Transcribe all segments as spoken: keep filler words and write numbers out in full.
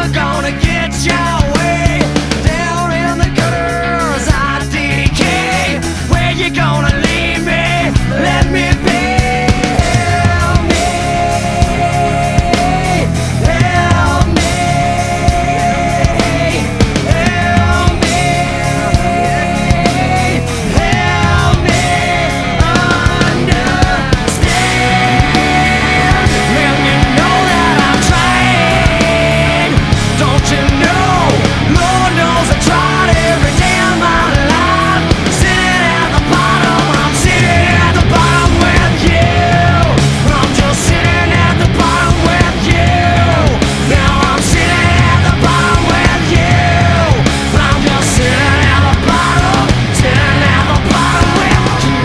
never gonna get your way. Down in the gutters I decay. Where you gonna leave me? Let me be. Help me, help me, help me, help me understand. Let me know that I'm trying. Don't you know? Lord knows I tried every day of my life. Sitting at the bottom, I'm sitting at the bottom with you. I'm just sitting at the bottom with you. Now I'm sitting at the bottom with you. I'm just sitting at the bottom, sitting at the bottom with you.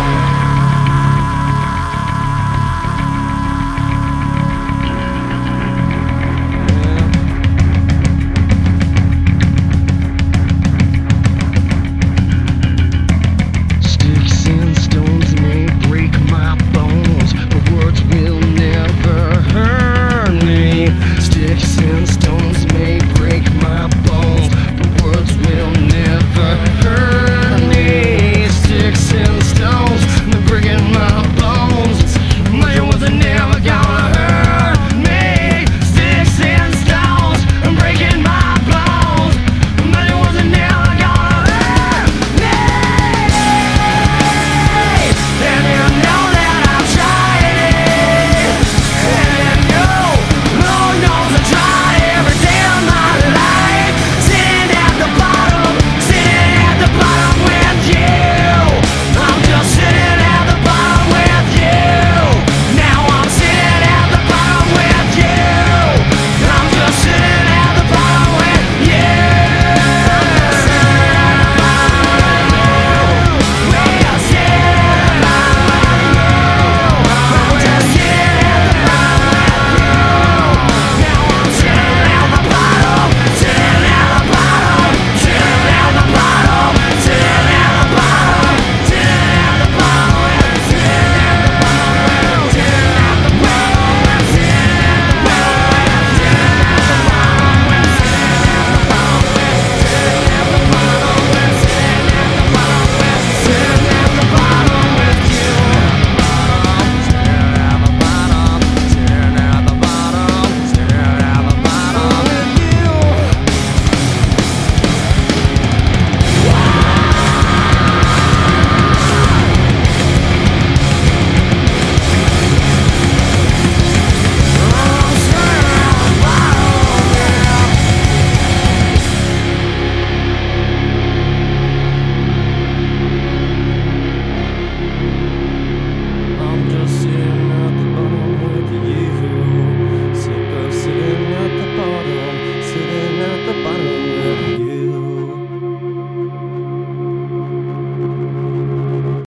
Sticks and stones may break my bones, but words will never hurt me. Sticks and stones